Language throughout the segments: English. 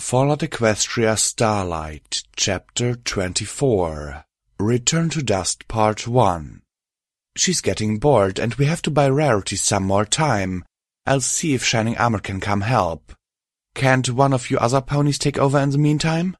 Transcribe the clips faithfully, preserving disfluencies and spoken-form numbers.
Fallout Equestria Starlight, Chapter twenty-four. Return to Dust, Part one. She's getting bored, and we have to buy Rarity some more time. I'll see if Shining Armor can come help. Can't one of you other ponies take over in the meantime?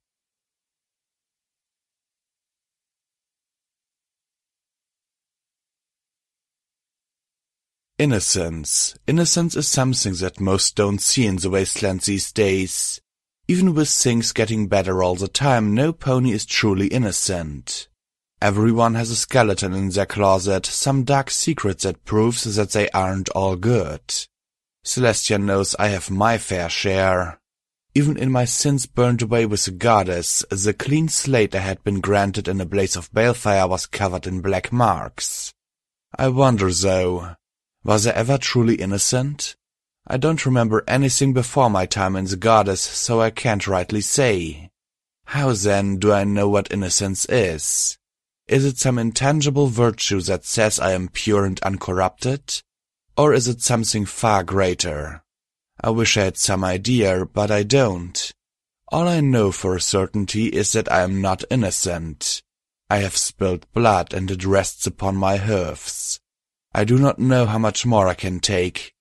Innocence. Innocence is something that most don't see in the wasteland these days. Even with things getting better all the time, no pony is truly innocent. Everyone has a skeleton in their closet, some dark secret that proves that they aren't all good. Celestia knows I have my fair share. Even in my sins burned away with the goddess, the clean slate I had been granted in a blaze of balefire was covered in black marks. I wonder, though, was I ever truly innocent? I don't remember anything before my time in the goddess, so I can't rightly say. How then do I know what innocence is? Is it some intangible virtue that says I am pure and uncorrupted? Or is it something far greater? I wish I had some idea, but I don't. All I know for a certainty is that I am not innocent. I have spilled blood and it rests upon my hooves. I do not know how much more I can take.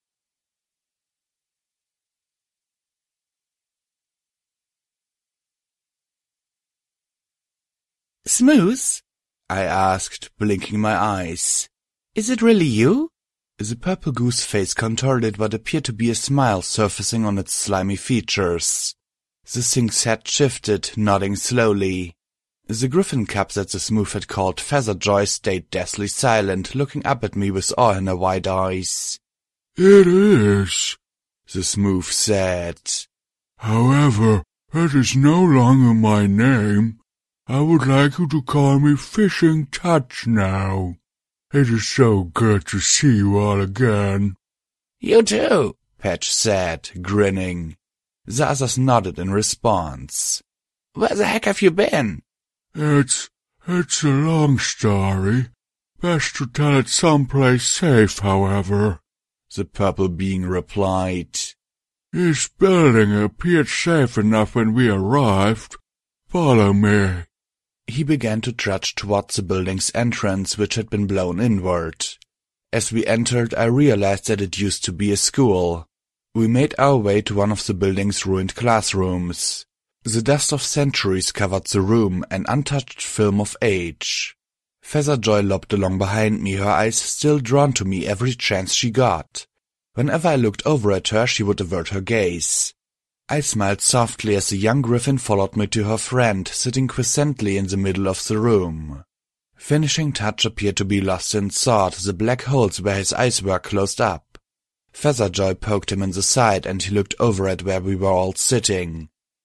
Smooth? I asked, blinking my eyes. Is it really you? The purple goose face contorted what appeared to be a smile surfacing on its slimy features. The thing's head shifted, nodding slowly. The griffin cub that the Smooth had called Featherjoy stayed deathly silent, looking up at me with awe in her wide eyes. "It is," the Smooth said. "However, that is no longer my name. I would like you to call me Fishing Touch now. It is so good to see you all again." "You too," Patch said, grinning. The others nodded in response. "Where the heck have you been?" It's, it's a long story. Best to tell it someplace safe, however," the purple being replied. "This building appeared safe enough when we arrived. Follow me." He began to trudge towards the building's entrance, which had been blown inward. As we entered, I realized that it used to be a school. We made our way to one of the building's ruined classrooms. The dust of centuries covered the room, an untouched film of age. Featherjoy loped along behind me, her eyes still drawn to me every chance she got. Whenever I looked over at her, she would avert her gaze. I smiled softly as the young griffin followed me to her friend, sitting quiescently in the middle of the room. Finishing Touch appeared to be lost in thought, the black holes where his eyes were closed up. Featherjoy poked him in the side, and he looked over at where we were all sitting.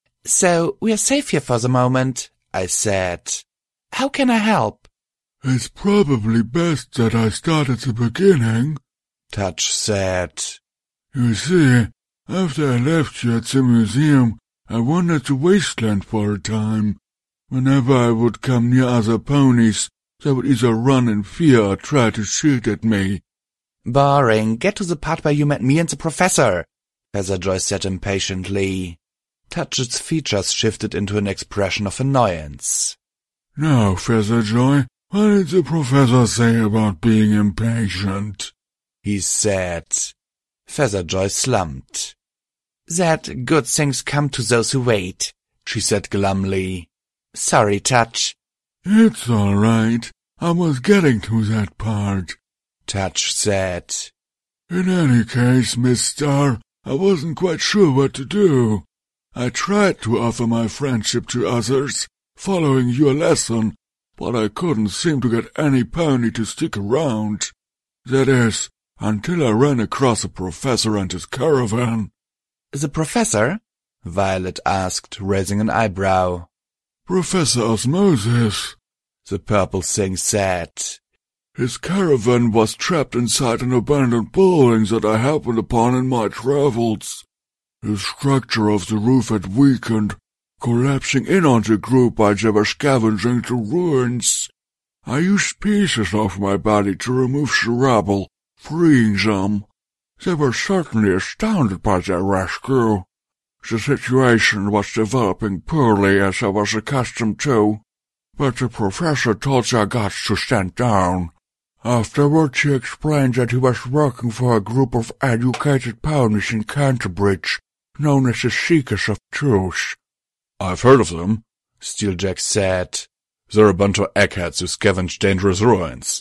"So, we're safe here for the moment," I said. "How can I help?" "It's probably best that I start at the beginning," Touch said. "You see, after I left you at the museum, I wandered the wasteland for a time. Whenever I would come near other ponies, they would either run in fear or try to shoot at me." "Boring. Get to the part where you met me and the professor," Featherjoy said impatiently. Touch's features shifted into an expression of annoyance. "Now, Featherjoy, what did the professor say about being impatient?" he said. Featherjoy slumped. "That good things come to those who wait," she said glumly. "Sorry, Touch." "It's all right. I was getting to that part," Touch said. "In any case, Miss Star, I wasn't quite sure what to do. I tried to offer my friendship to others, following your lesson, but I couldn't seem to get any pony to stick around. That is, until I ran across a professor and his caravan." "The professor?" Violet asked, raising an eyebrow. "Professor Osmosis," the purple thing said. "His caravan was trapped inside an abandoned building that I happened upon in my travels. The structure of the roof had weakened, collapsing in on the group while they were scavenging the ruins. I used pieces of my body to remove the rubble, freeing them. They were certainly astounded by their rescue. The situation was developing poorly as I was accustomed to, but the professor told the guards to stand down. Afterwards he explained that he was working for a group of educated ponies in Canterbury, known as the Seekers of Truth. I've heard of them, Steeljack said. They're a bunch of eggheads who scavenge dangerous ruins.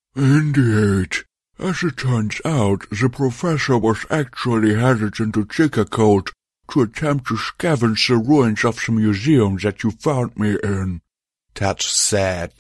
Indeed. As it turns out, the professor was actually headed into Chickacold to attempt to scavenge the ruins of the museum that you found me in, Tudge said.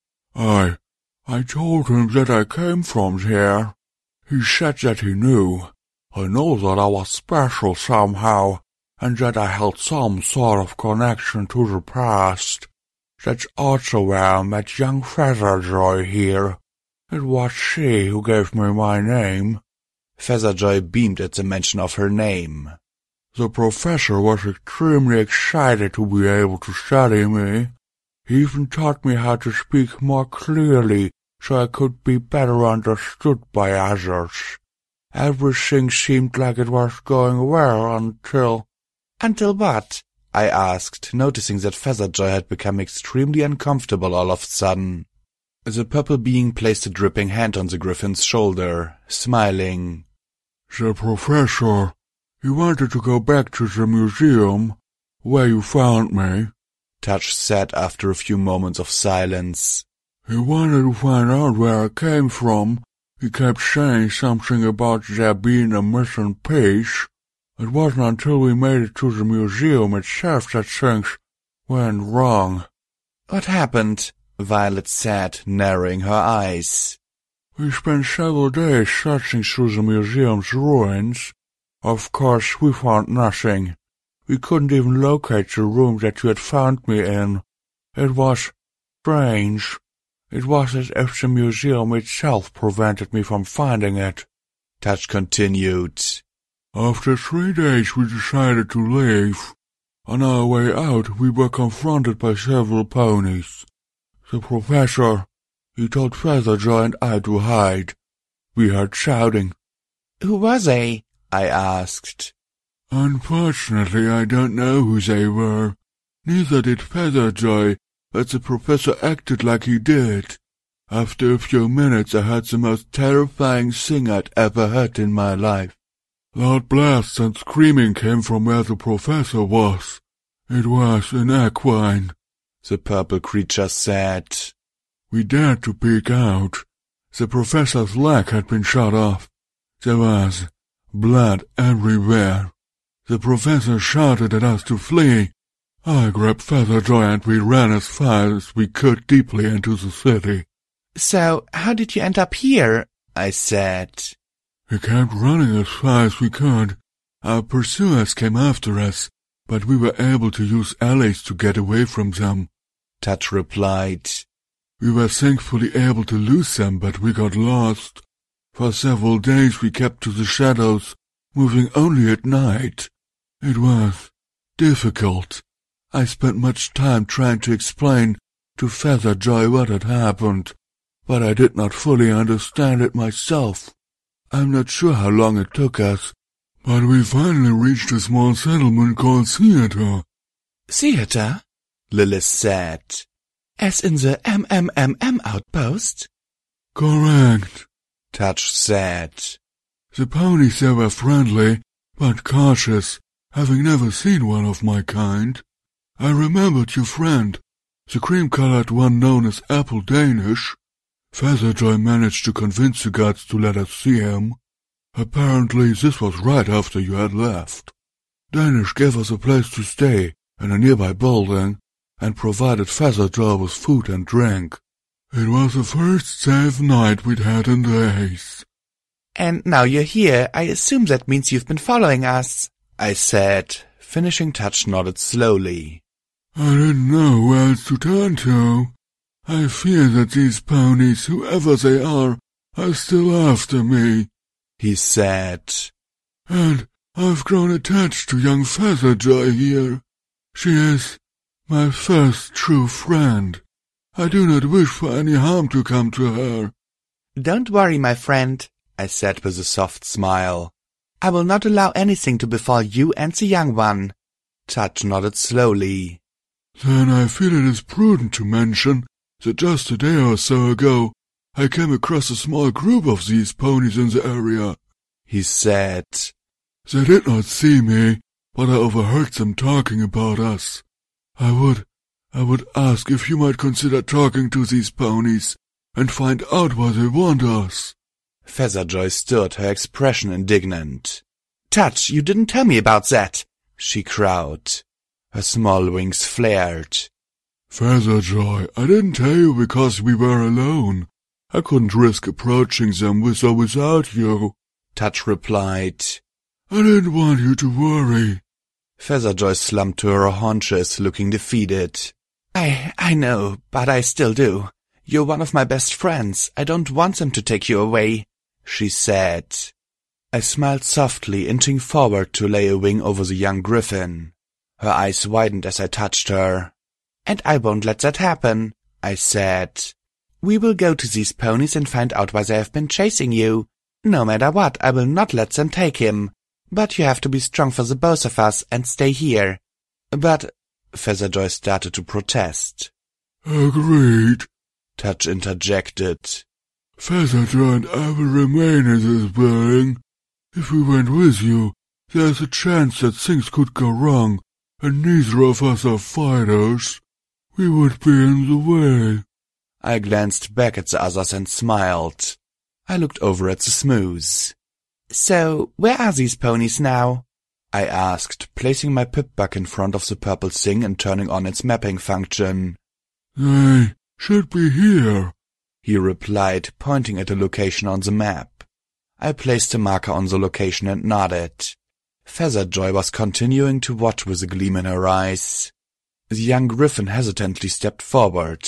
I, I told him that I came from there. He said that he knew. I know that I was special somehow, and that I held some sort of connection to the past. That's also where I met young Featherjoy here. It was she who gave me my name. Featherjoy beamed at the mention of her name. The professor was extremely excited to be able to study me. He even taught me how to speak more clearly so I could be better understood by others. Everything seemed like it was going well until... Until what? I asked, noticing that Featherjoy had become extremely uncomfortable all of a sudden. The purple being placed a dripping hand on the griffin's shoulder, smiling. The professor, he wanted to go back to the museum, where you found me, Tudge said after a few moments of silence. He wanted to find out where I came from. He kept saying something about there being a missing piece. It wasn't until we made it to the museum itself that things went wrong. What happened? Violet said, narrowing her eyes. We spent several days searching through the museum's ruins. Of course, we found nothing. We couldn't even locate the room that you had found me in. It was strange. It was as if the museum itself prevented me from finding it. Tudge continued. After three days we decided to leave. On our way out we were confronted by several ponies. The professor, he told Featherjoy and I to hide. We heard shouting. Who was they? I asked. Unfortunately, I don't know who they were. Neither did Featherjoy, but the professor acted like he did. After a few minutes I heard the most terrifying thing I'd ever heard in my life. Loud blasts and screaming came from where the professor was. It was an equine, the purple creature said. We dared to peek out. The professor's leg had been shot off. There was blood everywhere. The professor shouted at us to flee. I grabbed Featherjoy and we ran as far as we could deeply into the city. So, how did you end up here? I said. We kept running as far as we could. Our pursuers came after us, but we were able to use alleys to get away from them, Tudge replied. We were thankfully able to lose them, but we got lost. For several days we kept to the shadows, moving only at night. It was difficult. I spent much time trying to explain to Featherjoy what had happened, but I did not fully understand it myself. I'm not sure how long it took us, but we finally reached a small settlement called Theater. Theater? Lilith said. As in the M M M M outpost? Correct, Tudge said. The ponies there were friendly, but cautious, having never seen one of my kind. I remembered your friend, the cream-colored one known as Apple Danish. Featherjoy managed to convince the guards to let us see him. Apparently this was right after you had left. Danish gave us a place to stay in a nearby building and provided Featherjoy with food and drink. It was the first safe night we'd had in days. And now you're here, I assume that means you've been following us, I said. Finishing Touch nodded slowly. I didn't know where else to turn to. I fear that these ponies, whoever they are, are still after me, he said. And I've grown attached to young Featherjoy here. She is my first true friend. I do not wish for any harm to come to her. Don't worry, my friend, I said with a soft smile. I will not allow anything to befall you and the young one. Tudge nodded slowly. Then I feel it is prudent to mention that just a day or so ago I came across a small group of these ponies in the area, he said. They did not see me, but I overheard them talking about us. I would, I would ask if you might consider talking to these ponies and find out why they want us. Featherjoy stood, her expression indignant. Tudge, you didn't tell me about that, she crowed. Her small wings flared. Featherjoy, I didn't tell you because we were alone. I couldn't risk approaching them with or without you, Tudge replied. I didn't want you to worry. Featherjoy slumped to her haunches, looking defeated. I, I know, but I still do. You're one of my best friends. I don't want them to take you away, she said. I smiled softly, inching forward to lay a wing over the young griffin. Her eyes widened as I touched her. And I won't let that happen, I said. We will go to these ponies and find out why they have been chasing you. No matter what, I will not let them take him. But you have to be strong for the both of us and stay here. But Featherjoy started to protest. Agreed, Tudge interjected. Featherjoy and I will remain in this building. If we went with you, there's a chance that things could go wrong, and neither of us are fighters. We would be in the way. I glanced back at the others and smiled. I looked over at the Smooths. So, where are these ponies now? I asked, placing my pip-buck in front of the purple thing and turning on its mapping function. They should be here, he replied, pointing at a location on the map. I placed a marker on the location and nodded. Featherjoy was continuing to watch with a gleam in her eyes. The young griffin hesitantly stepped forward.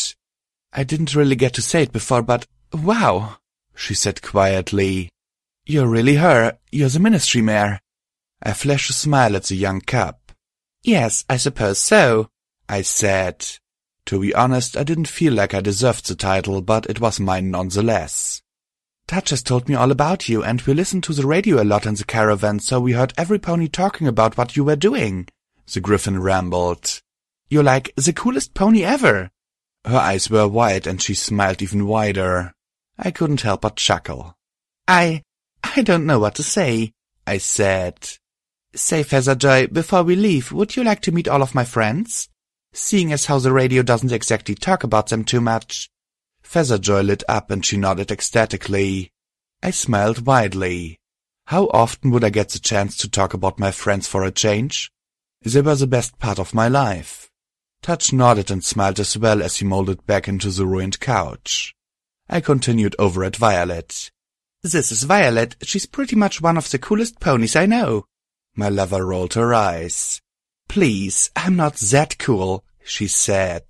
I didn't really get to say it before, but wow, she said quietly. You're really her. You're the ministry mare. I flashed a smile at the young cub. Yes, I suppose so, I said. To be honest, I didn't feel like I deserved the title, but it was mine nonetheless. Tudge has told me all about you, and we listened to the radio a lot in the caravan, so we heard every pony talking about what you were doing, the griffin rambled. You're like the coolest pony ever. Her eyes were wide, and she smiled even wider. I couldn't help but chuckle. I, I don't know what to say, I said. Say, Featherjoy, before we leave, would you like to meet all of my friends? Seeing as how the radio doesn't exactly talk about them too much. Featherjoy lit up and she nodded ecstatically. I smiled widely. How often would I get the chance to talk about my friends for a change? They were the best part of my life. Tudge nodded and smiled as well as he molded back into the ruined couch. I continued over at Violet. This is Violet. She's pretty much one of the coolest ponies I know. My lover rolled her eyes. Please, I'm not that cool, she said.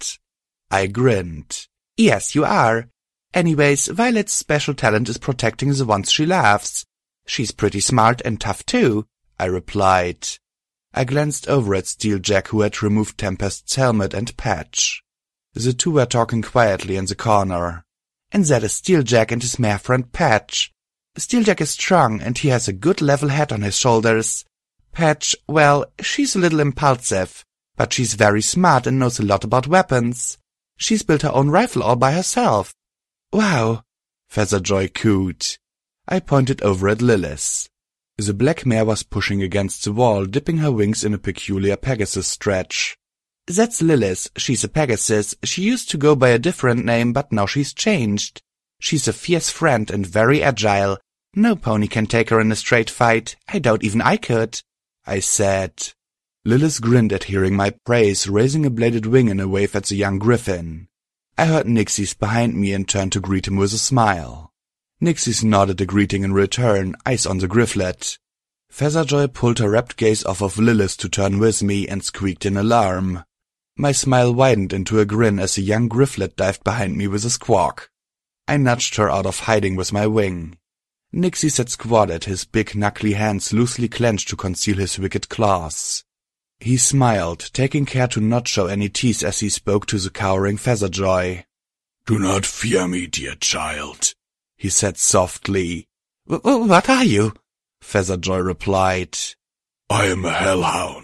I grinned. Yes, you are. Anyways, Violet's special talent is protecting the ones she loves. She's pretty smart and tough too, I replied. I glanced over at Steeljack, who had removed Tempest's helmet, and Patch. The two were talking quietly in the corner. And that is Steeljack and his mare friend Patch. Steeljack is strong, and he has a good level head on his shoulders. Patch, well, she's a little impulsive, but she's very smart and knows a lot about weapons. She's built her own rifle all by herself. Wow, Featherjoy cooed. I pointed over at Lilith. The black mare was pushing against the wall, dipping her wings in a peculiar Pegasus stretch. That's Lilith. She's a Pegasus. She used to go by a different name, but now she's changed. She's a fierce friend and very agile. No pony can take her in a straight fight. I doubt even I could, I said. Lilith grinned at hearing my praise, raising a bladed wing in a wave at the young griffin. I heard Nixie's behind me and turned to greet him with a smile. Nixie's nodded a greeting in return, eyes on the grifflet. Featherjoy pulled her rapt gaze off of Lilith to turn with me and squeaked in alarm. My smile widened into a grin as the young grifflet dived behind me with a squawk. I nudged her out of hiding with my wing. Nixie sat squatted, his big knuckly hands loosely clenched to conceal his wicked claws. He smiled, taking care to not show any teeth as he spoke to the cowering Featherjoy. Do not fear me, dear child, he said softly. W- what are you? Featherjoy replied. I am a hellhound,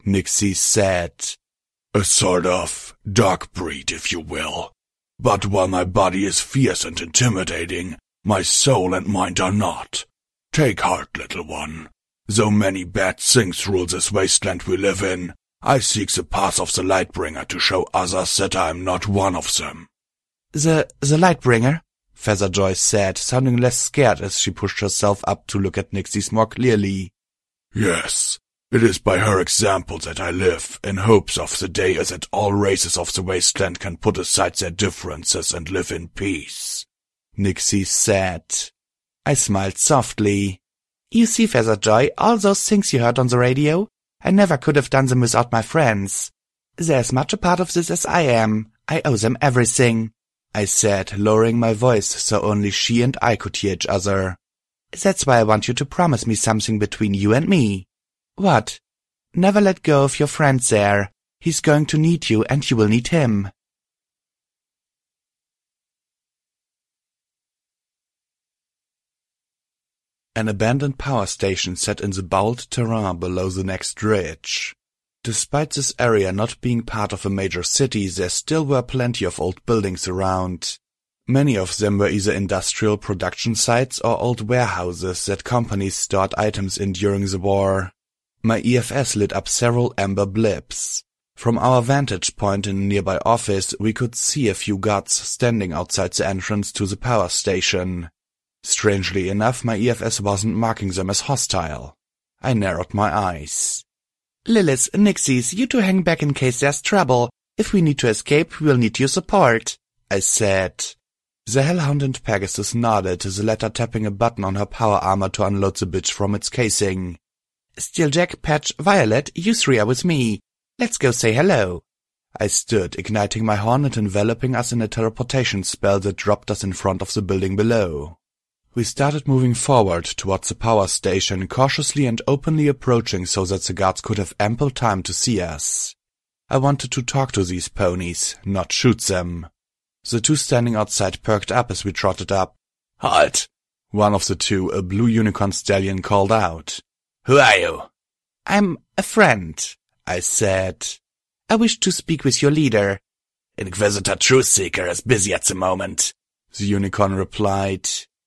Nixie said. A sort of dog breed, if you will. But while my body is fierce and intimidating, my soul and mind are not. Take heart, little one. Though many bad things rule this wasteland we live in, I seek the path of the Lightbringer to show others that I am not one of them. The, the Lightbringer? Featherjoy said, sounding less scared as she pushed herself up to look at Nixie's more clearly. Yes, it is by her example that I live, in hopes of the day that all races of the wasteland can put aside their differences and live in peace. Nixie said. I smiled softly. You see, Featherjoy, all those things you heard on the radio? I never could have done them without my friends. They're as much a part of this as I am. I owe them everything, I said, lowering my voice so only she and I could hear each other. That's why I want you to promise me something between you and me. What? Never let go of your friend there. He's going to need you and you will need him. An abandoned power station sat in the bowled terrain below the next ridge. Despite this area not being part of a major city, there still were plenty of old buildings around. Many of them were either industrial production sites or old warehouses that companies stored items in during the war. My E F S lit up several amber blips. From our vantage point in a nearby office, we could see a few guards standing outside the entrance to the power station. Strangely enough, my E F S wasn't marking them as hostile. I narrowed my eyes. Lilith, Nixies, you two hang back in case there's trouble. If we need to escape, we'll need your support, I said. The Hellhound and Pegasus nodded, the latter tapping a button on her power armor to unload the bitch from its casing. Steeljack, Patch, Violet, you three are with me. Let's go say hello. I stood, igniting my horn and enveloping us in a teleportation spell that dropped us in front of the building below. We started moving forward towards the power station, cautiously and openly approaching so that the guards could have ample time to see us. I wanted to talk to these ponies, not shoot them. The two standing outside perked up as we trotted up. Halt! One of the two, a blue unicorn stallion, called out. Who are you? I'm a friend, I said. I wish to speak with your leader. Inquisitor Truthseeker is busy at the moment, the unicorn replied.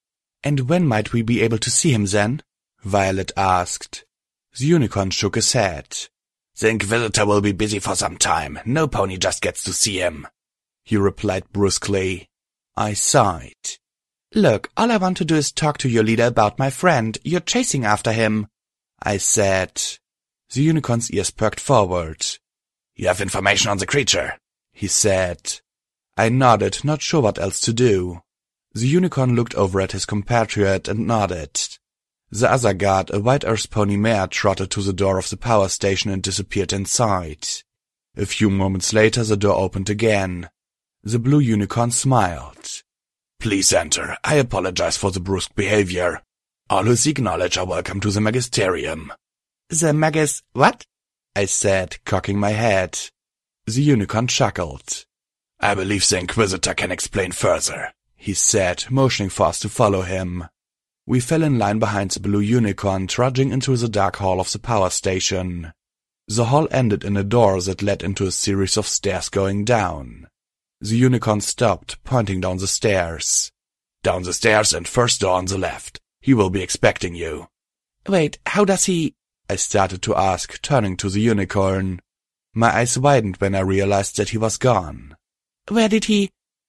And when might we be able to see him then? Violet asked. The unicorn shook his head. The Inquisitor will be busy for some time. No pony just gets to see him, he replied brusquely. I sighed. Look, all I want to do is talk to your leader about my friend. You're chasing after him, I said. The unicorn's ears perked forward. You have information on the creature, he said. I nodded, not sure what else to do. The unicorn looked over at his compatriot and nodded. The other guard, a white earth pony mare, trotted to the door of the power station and disappeared inside. A few moments later the door opened again. The blue unicorn smiled. Please enter. I apologize for the brusque behavior. All who seek knowledge are welcome to the Magisterium. The Magis... what? I said, cocking my head. The unicorn chuckled. I believe the Inquisitor can explain further, he said, motioning for us to follow him. We fell in line behind the blue unicorn, trudging into the dark hall of the power station. The hall ended in a door that led into a series of stairs going down. The unicorn stopped, pointing down the stairs. Down the stairs and first door on the left. He will be expecting you. Wait, how does he... I started to ask, turning to the unicorn. My eyes widened when I realized that he was gone. Where did he...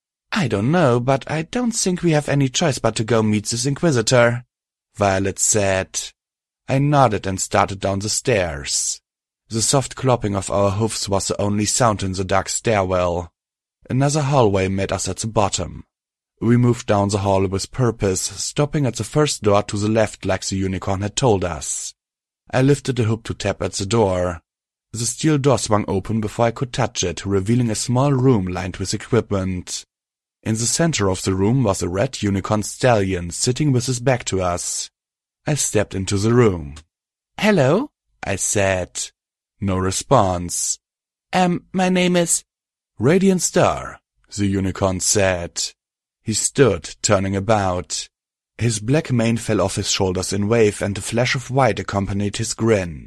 I don't know, but I don't think we have any choice but to go meet this Inquisitor, Violet said. I nodded and started down the stairs. The soft clopping of our hoofs was the only sound in the dark stairwell. Another hallway met us at the bottom. We moved down the hall with purpose, stopping at the first door to the left like the unicorn had told us. I lifted the hoop to tap at the door. The steel door swung open before I could touch it, revealing a small room lined with equipment. In the center of the room was a red unicorn stallion sitting with his back to us. I stepped into the room. Hello, I said. No response. Um, my name is... Radiant Star, the unicorn said. He stood, turning about. His black mane fell off his shoulders in wave and a flash of white accompanied his grin.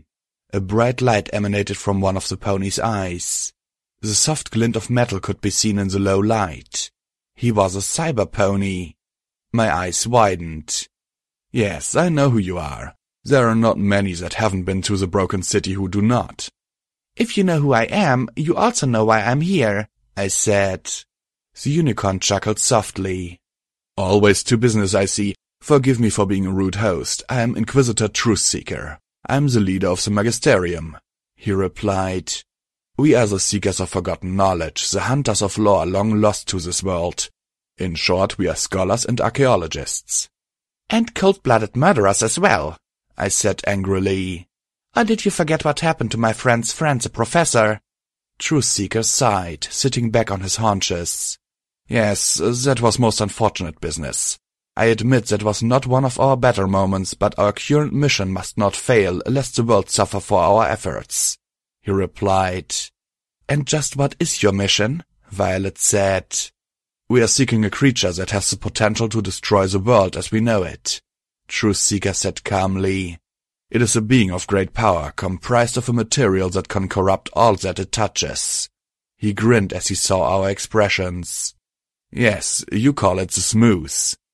A bright light emanated from one of the pony's eyes. The soft glint of metal could be seen in the low light. He was a cyber pony. My eyes widened. Yes, I know who you are. There are not many that haven't been to the Broken City who do not. If you know who I am, you also know why I'm here, I said. The unicorn chuckled softly. Always to business, I see. Forgive me for being a rude host. I am Inquisitor Truthseeker. I am the leader of the Magisterium, he replied. We are the seekers of forgotten knowledge, the hunters of lore long lost to this world. In short, we are scholars and archaeologists. And cold-blooded murderers as well, I said angrily. Or did you forget what happened to my friend's friend, the professor? Truthseeker sighed, sitting back on his haunches. Yes, that was most unfortunate business. I admit that was not one of our better moments, but our current mission must not fail, lest the world suffer for our efforts, he replied. And just what is your mission? Violet said. We are seeking a creature that has the potential to destroy the world as we know it, Truthseeker said calmly. It is a being of great power, comprised of a material that can corrupt all that it touches. He grinned as he saw our expressions. Yes, you call it the Smooth.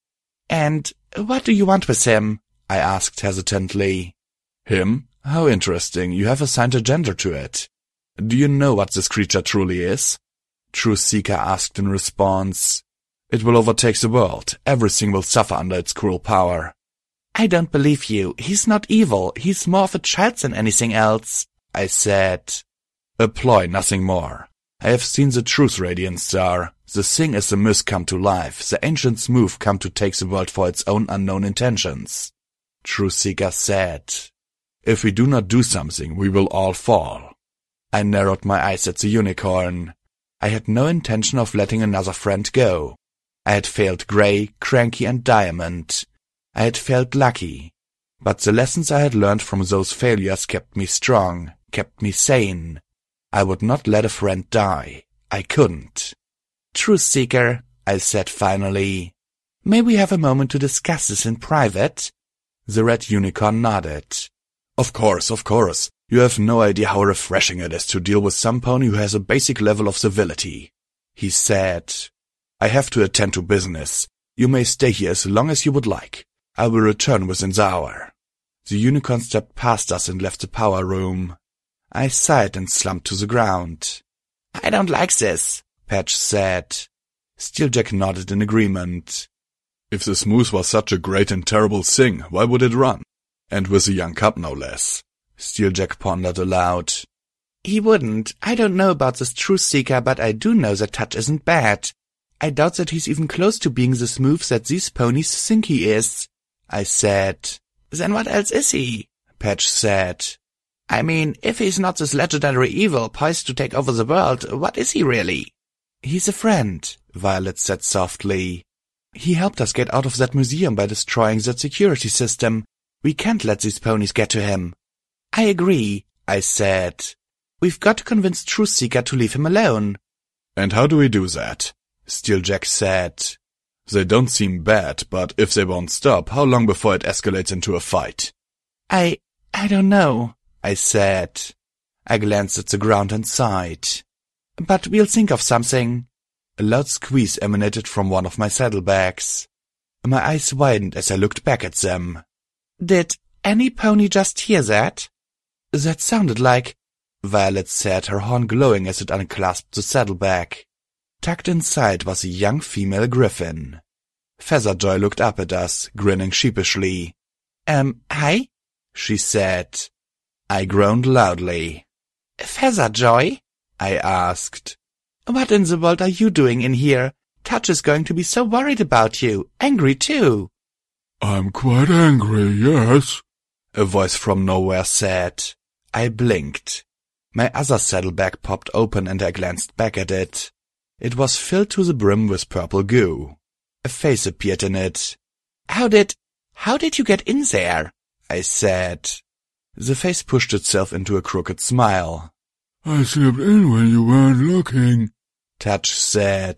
And what do you want with him? I asked hesitantly. Him? How interesting, you have assigned a gender to it. Do you know what this creature truly is? Truthseeker asked in response. It will overtake the world. Everything will suffer under its cruel power. I don't believe you. He's not evil. He's more of a child than anything else, I said. A ploy, nothing more. I have seen the truth, Radiant Star. The thing is the myth come to life, the ancient Smooth come to take the world for its own unknown intentions, Truthseeker said. If we do not do something, we will all fall. I narrowed my eyes at the unicorn. I had no intention of letting another friend go. I had failed Grey, Cranky, and Diamond. I had failed Lucky. But the lessons I had learned from those failures kept me strong, kept me sane. I would not let a friend die. I couldn't. Truthseeker, I said finally. May we have a moment to discuss this in private? The red unicorn nodded. Of course, of course. You have no idea how refreshing it is to deal with some pony who has a basic level of civility, he said. I have to attend to business. You may stay here as long as you would like. I will return within the hour. The unicorn stepped past us and left the power room. I sighed and slumped to the ground. I don't like this, Patch said. Steeljack nodded in agreement. If the Smooth was such a great and terrible thing, why would it run? And with a young cub no less. Steeljack pondered aloud. He wouldn't. I don't know about this Truthseeker, but I do know that Touch isn't bad. I doubt that he's even close to being the Smooth that these ponies think he is, I said. Then what else is he? Patch said. I mean, if he's not this legendary evil poised to take over the world, what is he really? He's a friend, Violet said softly. He helped us get out of that museum by destroying that security system. We can't let these ponies get to him. I agree, I said. We've got to convince Truthseeker to leave him alone. And how do we do that? Steeljack said. They don't seem bad, but if they won't stop, how long before it escalates into a fight? I... I don't know, I said. I glanced at the ground and sighed. But we'll think of something. A loud squeeze emanated from one of my saddlebags. My eyes widened as I looked back at them. Did any pony just hear that? That sounded like... Violet said, her horn glowing as it unclasped the saddlebag. Tucked inside was a young female griffin. Featherjoy looked up at us, grinning sheepishly. Um, hi? She said. I groaned loudly. Featherjoy? I asked. What in the world are you doing in here? Touch is going to be so worried about you. Angry too. I'm quite angry, yes, a voice from nowhere said. I blinked. My other saddlebag popped open and I glanced back at it. It was filled to the brim with purple goo. A face appeared in it. How did... how did you get in there? I said. The face pushed itself into a crooked smile. I slipped in when you weren't looking, Touch said.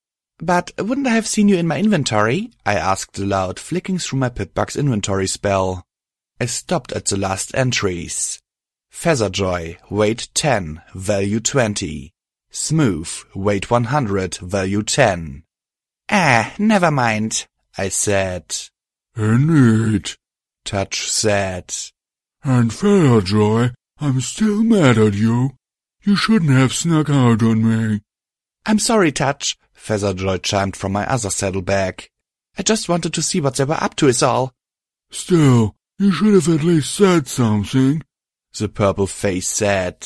But wouldn't I have seen you in my inventory? I asked aloud, flicking through my Pip-Bug's inventory spell. I stopped at the last entries. Featherjoy, weight ten, value twenty. Smooth, weight one hundred, value ten. Ah, never mind, I said. Indeed, Touch said. And Featherjoy, I'm still mad at you. You shouldn't have snuck out on me. I'm sorry, Touch, Featherjoy chimed from my other saddlebag. I just wanted to see what they were up to is all. Still, you should have at least said something, the purple face said.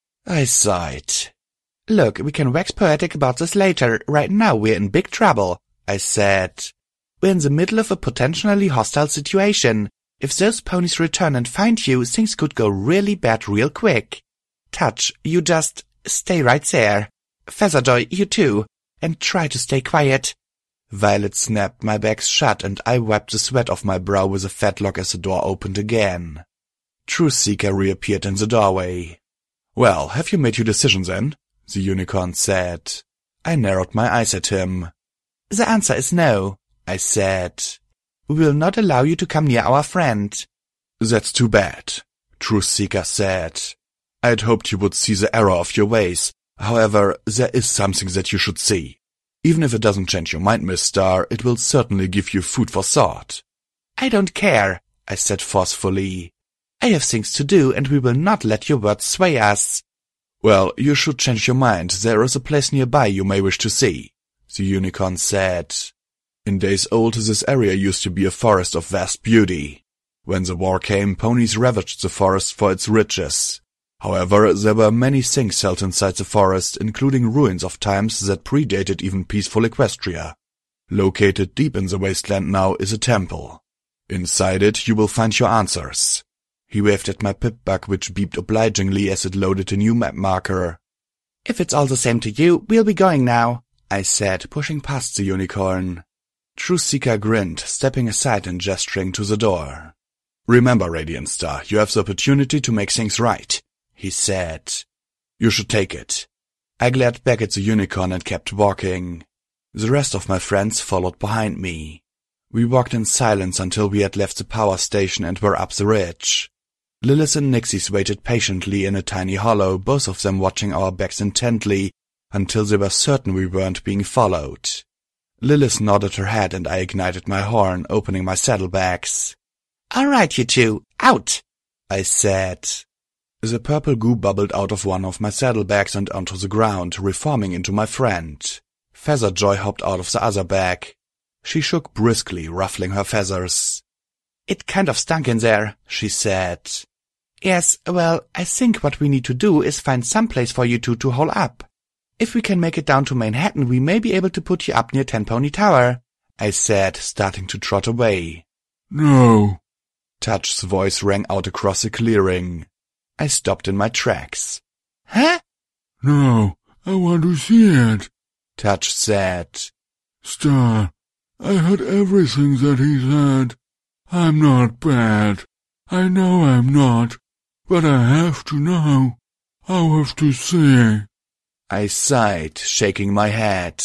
I sighed. Look, we can wax poetic about this later. Right now we're in big trouble, I said. We're in the middle of a potentially hostile situation. If those ponies return and find you, things could go really bad real quick. Touch, you just stay right there. Featherjoy, you too, and try to stay quiet. Violet snapped my bags shut and I wiped the sweat off my brow with a fetlock as the door opened again. Truthseeker reappeared in the doorway. Well, have you made your decision then? The unicorn said. I narrowed my eyes at him. The answer is no, I said. We will not allow you to come near our friend. That's too bad, Truthseeker said. I had hoped you would see the error of your ways. However, there is something that you should see. Even if it doesn't change your mind, Miss Star, it will certainly give you food for thought. I don't care, I said forcefully. I have things to do, and we will not let your words sway us. Well, you should change your mind. There is a place nearby you may wish to see, the unicorn said. In days old, this area used to be a forest of vast beauty. When the war came, ponies ravaged the forest for its riches. However, there were many things held inside the forest, including ruins of times that predated even peaceful Equestria. Located deep in the wasteland now is a temple. Inside it, you will find your answers. He waved at my pip-bug, which beeped obligingly as it loaded a new map marker. If it's all the same to you, we'll be going now, I said, pushing past the unicorn. Truthseeker grinned, stepping aside and gesturing to the door. Remember, Radiant Star, you have the opportunity to make things right, he said. You should take it. I glared back at the unicorn and kept walking. The rest of my friends followed behind me. We walked in silence until we had left the power station and were up the ridge. Lilith and Nixie's waited patiently in a tiny hollow, both of them watching our backs intently until they were certain we weren't being followed. Lilith nodded her head and I ignited my horn, opening my saddlebags. All right, you two, out, I said. The purple goo bubbled out of one of my saddlebags and onto the ground, reforming into my friend. Featherjoy hopped out of the other bag. She shook briskly, ruffling her feathers. It kind of stunk in there, she said. Yes, well, I think what we need to do is find some place for you two to hole up. If we can make it down to Manhattan, we may be able to put you up near Ten Pony Tower, I said, starting to trot away. No. Touch's voice rang out across the clearing. I stopped in my tracks. Huh? No, I want to see it, Touch said. Star, I heard everything that he said. I'm not bad. I know I'm not, but I have to know. I have to see. I sighed, shaking my head.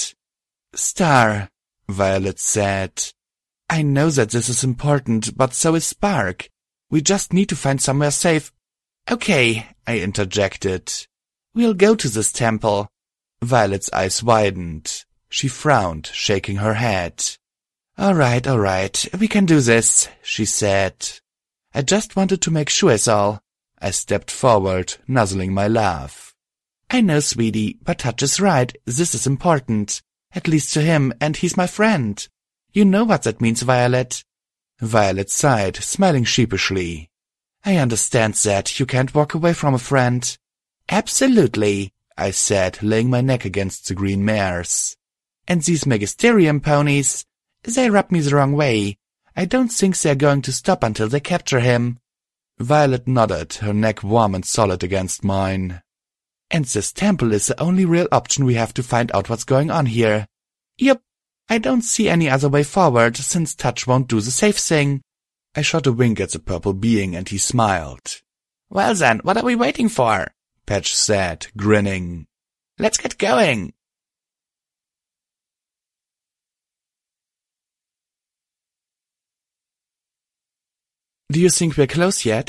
Star, Violet said. I know that this is important, but so is Spark. We just need to find somewhere safe. Okay, I interjected. We'll go to this temple. Violet's eyes widened. She frowned, shaking her head. All right, all right, we can do this, she said. I just wanted to make sure is all. I stepped forward, nuzzling my love. I know, sweetie, but Touch is right. This is important. At least to him, and he's my friend. You know what that means, Violet. Violet sighed, smiling sheepishly. I understand that. You can't walk away from a friend. Absolutely, I said, laying my neck against the green mares. And these Magisterium ponies, they rub me the wrong way. I don't think they're going to stop until they capture him. Violet nodded, her neck warm and solid against mine. And this temple is the only real option we have to find out what's going on here. Yep, I don't see any other way forward, since Touch won't do the safe thing. I shot a wink at the purple being and he smiled. Well then, what are we waiting for? Patch said, grinning. Let's get going. Do you think we're close yet?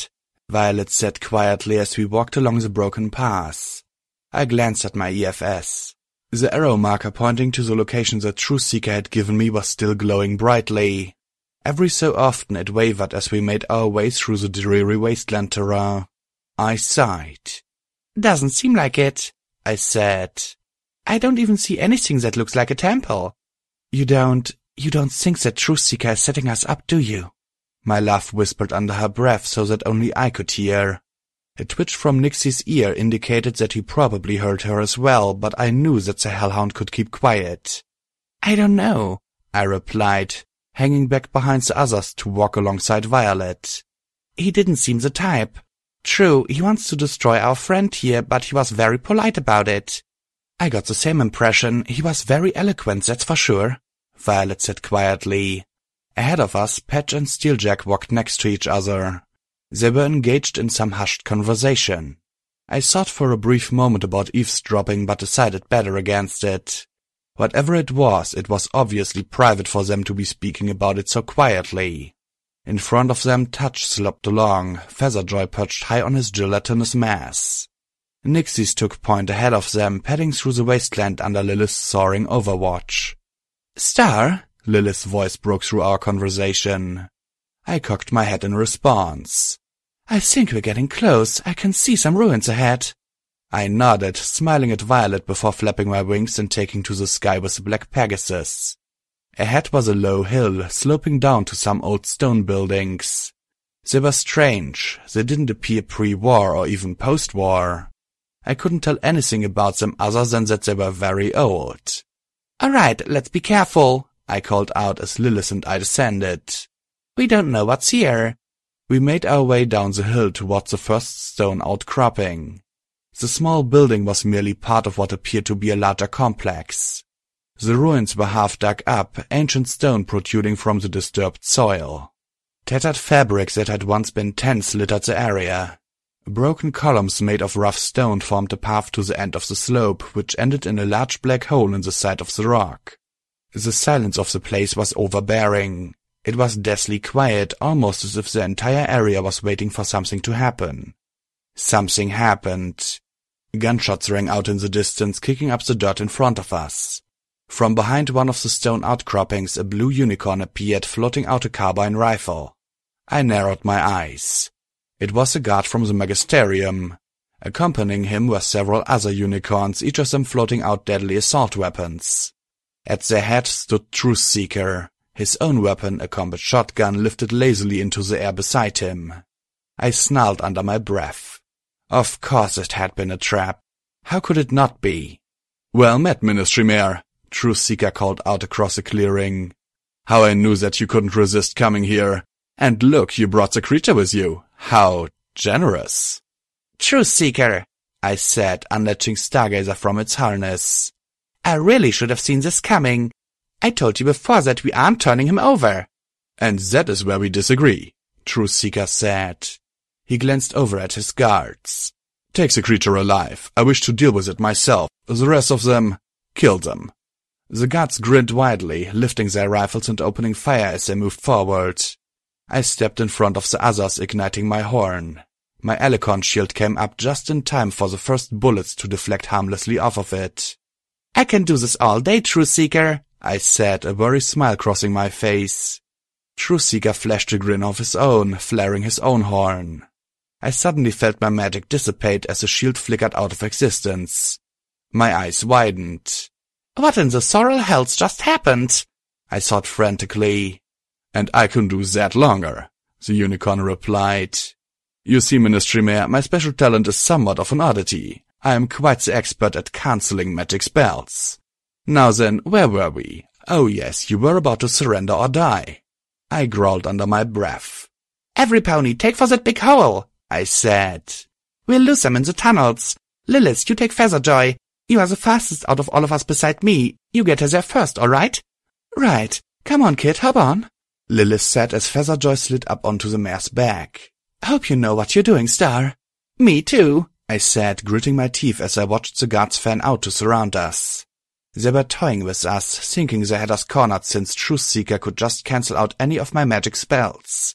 Violet said quietly as we walked along the broken path. I glanced at my E F S. The arrow marker pointing to the location that Truthseeker had given me was still glowing brightly. Every so often it wavered as we made our way through the dreary wasteland terrain. I sighed. Doesn't seem like it, I said. I don't even see anything that looks like a temple. You don't, you don't think that Truthseeker is setting us up, do you? My love whispered under her breath so that only I could hear. A twitch from Nixie's ear indicated that he probably heard her as well, but I knew that the hellhound could keep quiet. I don't know, I replied, hanging back behind the others to walk alongside Violet. He didn't seem the type. True, he wants to destroy our friend here, but he was very polite about it. I got the same impression. He was very eloquent, that's for sure, Violet said quietly. Ahead of us, Patch and Steeljack walked next to each other. They were engaged in some hushed conversation. I thought for a brief moment about eavesdropping, but decided better against it. Whatever it was, it was obviously private for them to be speaking about it so quietly. In front of them, Touch slopped along, Featherjoy perched high on his gelatinous mass. Nixies took point ahead of them, padding through the wasteland under Lilith's soaring overwatch. "Star?" Lilith's voice broke through our conversation. I cocked my head in response. "I think we're getting close. I can see some ruins ahead." I nodded, smiling at Violet before flapping my wings and taking to the sky with the Black Pegasus. Ahead was a low hill, sloping down to some old stone buildings. They were strange. They didn't appear pre-war or even post-war. I couldn't tell anything about them other than that they were very old. "All right, let's be careful," I called out as Lilith and I descended. "We don't know what's here." We made our way down the hill towards the first stone outcropping. The small building was merely part of what appeared to be a larger complex. The ruins were half dug up, ancient stone protruding from the disturbed soil. Tattered fabrics that had once been tents littered the area. Broken columns made of rough stone formed a path to the end of the slope, which ended in a large black hole in the side of the rock. The silence of the place was overbearing. It was deathly quiet, almost as if the entire area was waiting for something to happen. Something happened. Gunshots rang out in the distance, kicking up the dirt in front of us. From behind one of the stone outcroppings, a blue unicorn appeared, floating out a carbine rifle. I narrowed my eyes. It was a guard from the Magisterium. Accompanying him were several other unicorns, each of them floating out deadly assault weapons. At their head stood Truthseeker, his own weapon, a combat shotgun, lifted lazily into the air beside him. I snarled under my breath. Of course it had been a trap. How could it not be? "Well met, Ministry Mayor," Truthseeker called out across the clearing. "How I knew that you couldn't resist coming here. And look, you brought the creature with you. How generous." "Truthseeker," I said, unlatching Stargazer from its harness. "I really should have seen this coming. I told you before that we aren't turning him over." "And that is where we disagree," Truthseeker said. He glanced over at his guards. "Take the creature alive. I wish to deal with it myself. The rest of them, kill them." The guards grinned widely, lifting their rifles and opening fire as they moved forward. I stepped in front of the others, igniting my horn. My Alicorn shield came up just in time for the first bullets to deflect harmlessly off of it. "I can do this all day, Truthseeker," I said, a worried smile crossing my face. Truthseeker flashed a grin of his own, flaring his own horn. I suddenly felt my magic dissipate as the shield flickered out of existence. My eyes widened. "What in the sorrel hell's just happened?" I thought frantically. "And I can do that longer," the unicorn replied. "You see, Ministry Mayor, my special talent is somewhat of an oddity. I am quite the expert at cancelling magic spells. Now then, where were we? Oh yes, you were about to surrender or die." I growled under my breath. "Every pony, take for that big hole," I said. "We'll lose them in the tunnels. Lilith, you take Featherjoy. You are the fastest out of all of us beside me. You get her there first, all right?" "Right. Come on, kid, hop on," Lilith said as Featherjoy slid up onto the mare's back. "Hope you know what you're doing, Star." "Me too," I said, gritting my teeth as I watched the guards fan out to surround us. They were toying with us, thinking they had us cornered since Truthseeker could just cancel out any of my magic spells.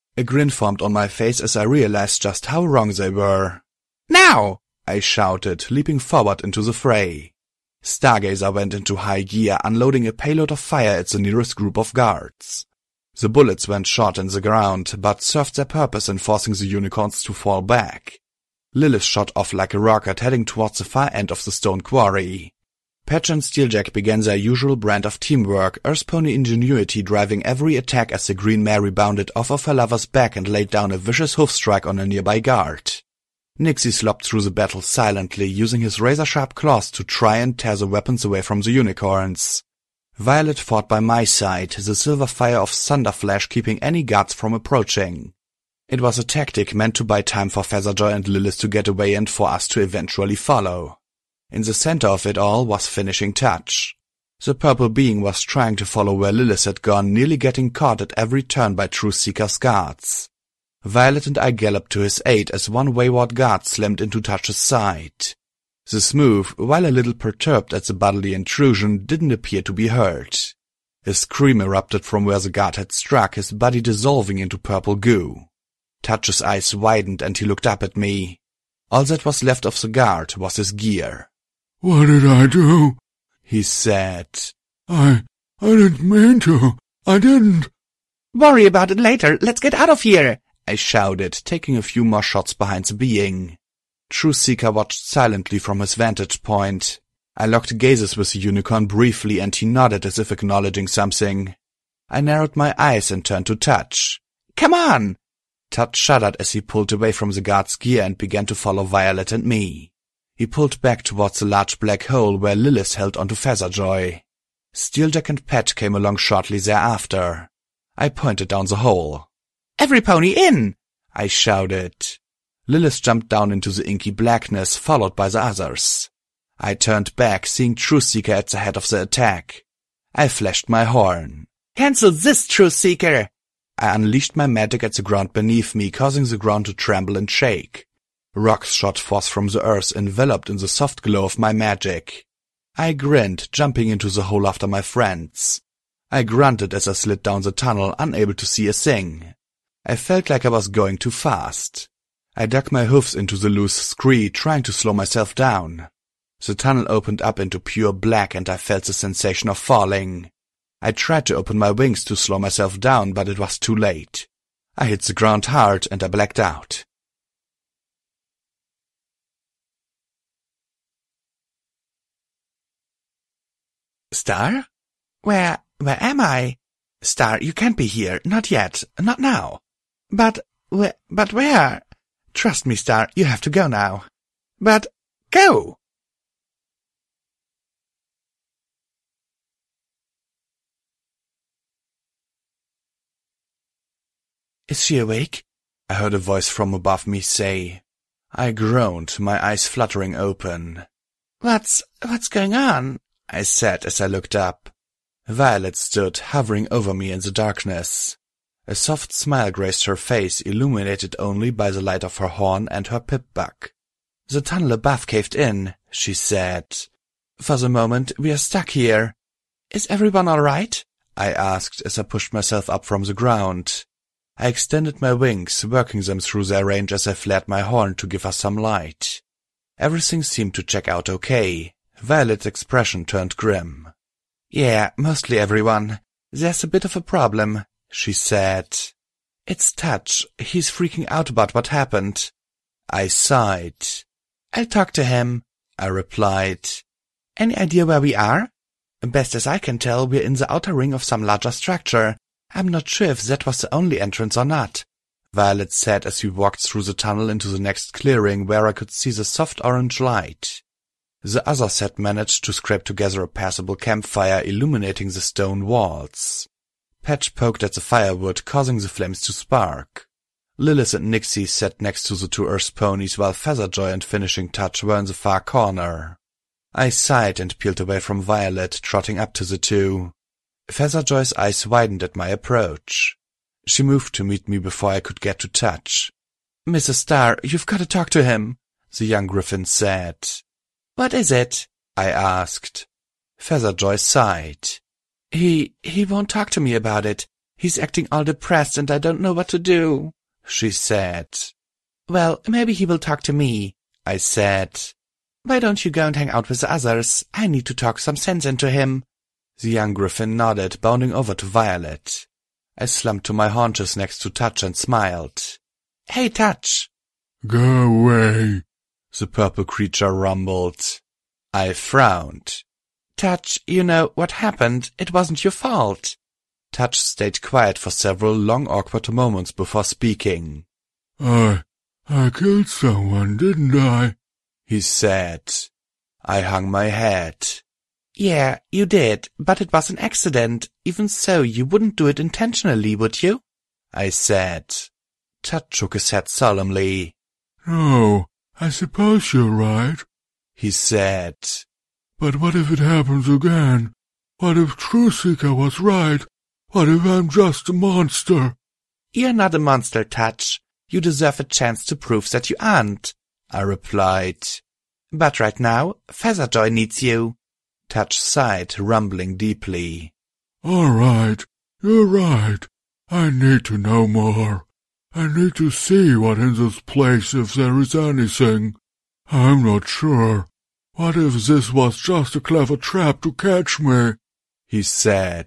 A grin formed on my face as I realized just how wrong they were. Now! I shouted, leaping forward into the fray. Stargazer went into high gear, unloading a payload of fire at the nearest group of guards. The bullets went short in the ground, but served their purpose in forcing the unicorns to fall back. Lilith shot off like a rocket, heading towards the far end of the stone quarry. Patch and Steeljack began their usual brand of teamwork, Earthpony ingenuity driving every attack as the Green Mare rebounded off of her lover's back and laid down a vicious hoof strike on a nearby guard. Nixie slopped through the battle silently, using his razor-sharp claws to try and tear the weapons away from the unicorns. Violet fought by my side, the silver fire of Thunderflash keeping any guards from approaching. It was a tactic meant to buy time for Featherjoy and Lilith to get away and for us to eventually follow. In the center of it all was Finishing Touch. The purple being was trying to follow where Lilith had gone, nearly getting caught at every turn by Truthseeker's guards. Violet and I galloped to his aid as one wayward guard slammed into Touch's side. This move, while a little perturbed at the bodily intrusion, didn't appear to be hurt. A scream erupted from where the guard had struck, his body dissolving into purple goo. Touch's eyes widened and he looked up at me. All that was left of the guard was his gear. "What did I do?" he said. I... I didn't mean to. I didn't." "Worry about it later. Let's get out of here," I shouted, taking a few more shots behind the being. Truthseeker watched silently from his vantage point. I locked gazes with the unicorn briefly and he nodded as if acknowledging something. I narrowed my eyes and turned to Touch. "Come on!" Touch shuddered as he pulled away from the guard's gear and began to follow Violet and me. He pulled back towards the large black hole where Lilith held onto Featherjoy. Steeljack and Patch came along shortly thereafter. I pointed down the hole. "Every pony in!" I shouted. Lilith jumped down into the inky blackness, followed by the others. I turned back, seeing Truthseeker at the head of the attack. I flashed my horn. "Cancel this, Truthseeker!" I unleashed my magic at the ground beneath me, causing the ground to tremble and shake. Rocks shot forth from the earth, enveloped in the soft glow of my magic. I grinned, jumping into the hole after my friends. I grunted as I slid down the tunnel, unable to see a thing. I felt like I was going too fast. I dug my hoofs into the loose scree, trying to slow myself down. The tunnel opened up into pure black and I felt the sensation of falling. I tried to open my wings to slow myself down, but it was too late. I hit the ground hard and I blacked out. "Star? Where, where am I? Star, you can't be here. Not yet. Not now. But, where, but where? Trust me, Star, you have to go now. But, go!" "Is she awake?" I heard a voice from above me say. I groaned, my eyes fluttering open. What's, what's going on?" I said as I looked up. Violet stood, hovering over me in the darkness. A soft smile graced her face, illuminated only by the light of her horn and her pip-buck. "The tunnel above caved in," she said. "For the moment, we are stuck here." "Is everyone all right?" I asked as I pushed myself up from the ground. I extended my wings, working them through their range as I flared my horn to give us some light. Everything seemed to check out okay. Violet's expression turned grim. "Yeah, mostly everyone. There's a bit of a problem," she said. "It's Touch. He's freaking out about what happened." I sighed. "I'll talk to him," I replied. "Any idea where we are?" "Best as I can tell, we're in the outer ring of some larger structure. I'm not sure if that was the only entrance or not," Violet said as we walked through the tunnel into the next clearing where I could see the soft orange light. The others had managed to scrape together a passable campfire illuminating the stone walls. Patch poked at the firewood, causing the flames to spark. Lilith and Nixie sat next to the two Earth ponies while Featherjoy and Finishing Touch were in the far corner. I sighed and peeled away from Violet, trotting up to the two. Featherjoy's eyes widened at my approach. She moved to meet me before I could get to Touch. "Missus Star, you've got to talk to him," the young griffin said. "What is it?" I asked. Featherjoy sighed. He, he won't talk to me about it. He's acting all depressed and I don't know what to do, she said. Well, maybe he will talk to me, I said. Why don't you go and hang out with the others? I need to talk some sense into him. The young griffin nodded, bounding over to Violet. I slumped to my haunches next to Touch and smiled. Hey, Touch! Go away, the purple creature rumbled. I frowned. Touch, you know what happened. It wasn't your fault. Touch stayed quiet for several long awkward moments before speaking. I, I killed someone, didn't I? He said. I hung my head. Yeah, you did, but it was an accident. Even so, you wouldn't do it intentionally, would you? I said. Touch shook his head solemnly. No, I suppose you're right, he said. But what if it happens again? What if Truthseeker was right? What if I'm just a monster? You're not a monster, Touch. You deserve a chance to prove that you aren't, I replied. But right now, Featherjoy needs you. Touch sighed, rumbling deeply. All right, you're right. I need to know more. I need to see what in this place if there is anything. I'm not sure. What if this was just a clever trap to catch me? He said.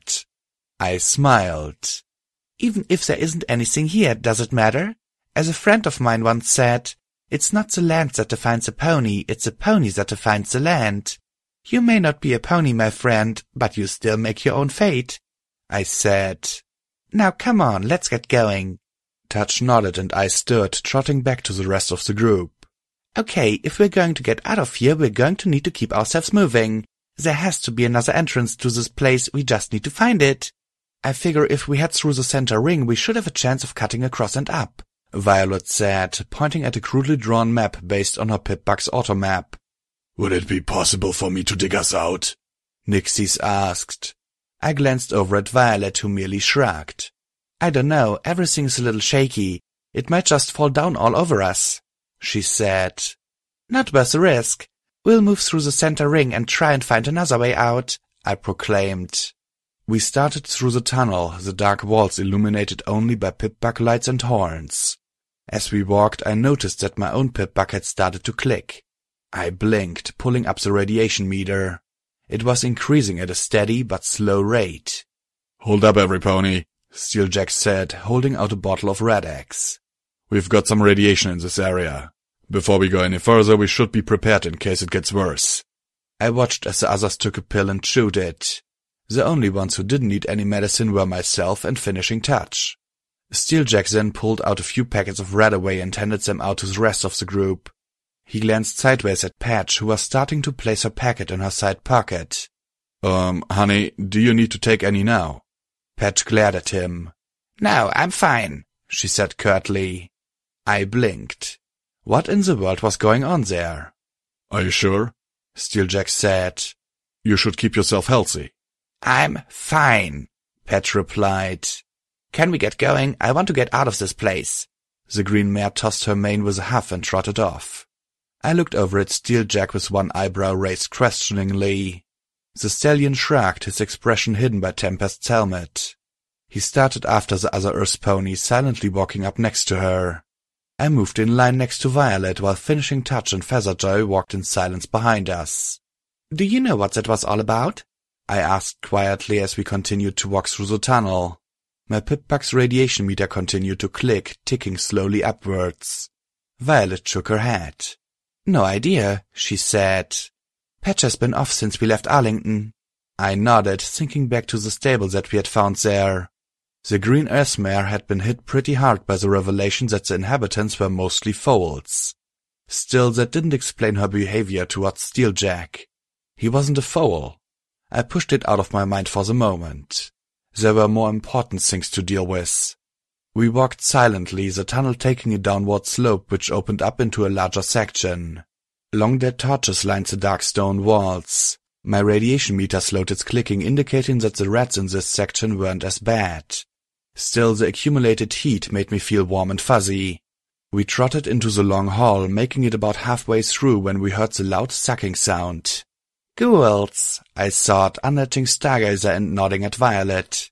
I smiled. Even if there isn't anything here, does it matter? As a friend of mine once said, it's not the land that defines a pony, it's a pony that defines the land. You may not be a pony, my friend, but you still make your own fate, I said. Now come on, let's get going. Touch nodded and I stood, trotting back to the rest of the group. Okay, if we're going to get out of here, we're going to need to keep ourselves moving. There has to be another entrance to this place, we just need to find it. I figure if we head through the center ring, we should have a chance of cutting across and up, Violet said, pointing at a crudely drawn map based on her Pip-Bug's automap. Would it be possible for me to dig us out? Nixie's asked. I glanced over at Violet, who merely shrugged. I don't know, everything's a little shaky. It might just fall down all over us, she said. Not worth the risk. We'll move through the center ring and try and find another way out, I proclaimed. We started through the tunnel, the dark walls illuminated only by Pip-Bug lights and horns. As we walked, I noticed that my own Pip-Bug had started to click. I blinked, pulling up the radiation meter. It was increasing at a steady but slow rate. Hold up, every pony, Steeljack said, holding out a bottle of Rad-X. We've got some radiation in this area. Before we go any further, we should be prepared in case it gets worse. I watched as the others took a pill and chewed it. The only ones who didn't need any medicine were myself and Finishing Touch. Steeljack then pulled out a few packets of Radaway and handed them out to the rest of the group. He glanced sideways at Patch, who was starting to place her packet in her side pocket. Um, honey, do you need to take any now? Patch glared at him. No, I'm fine, she said curtly. I blinked. What in the world was going on there? Are you sure? Steeljack said. You should keep yourself healthy. I'm fine, Patch replied. Can we get going? I want to get out of this place. The green mare tossed her mane with a huff and trotted off. I looked over at Steeljack with one eyebrow raised questioningly. The stallion shrugged, his expression hidden by Tempest's helmet. He started after the other Earth pony, silently walking up next to her. I moved in line next to Violet while Finishing Touch and Featherjoy walked in silence behind us. Do you know what that was all about? I asked quietly as we continued to walk through the tunnel. My Pip-Bug's radiation meter continued to click, ticking slowly upwards. Violet shook her head. No idea, she said. Patch has been off since we left Arlington. I nodded, thinking back to the stable that we had found there. The green Earth mare had been hit pretty hard by the revelation that the inhabitants were mostly foals. Still, that didn't explain her behavior towards Steeljack. He wasn't a foal. I pushed it out of my mind for the moment. There were more important things to deal with. We walked silently, the tunnel taking a downward slope which opened up into a larger section. Long dead torches lined the dark stone walls. My radiation meter slowed its clicking, indicating that the rats in this section weren't as bad. Still, the accumulated heat made me feel warm and fuzzy. We trotted into the long hall, making it about halfway through when we heard the loud sucking sound. Ghouls, I thought, unlatching Stargazer and nodding at Violet.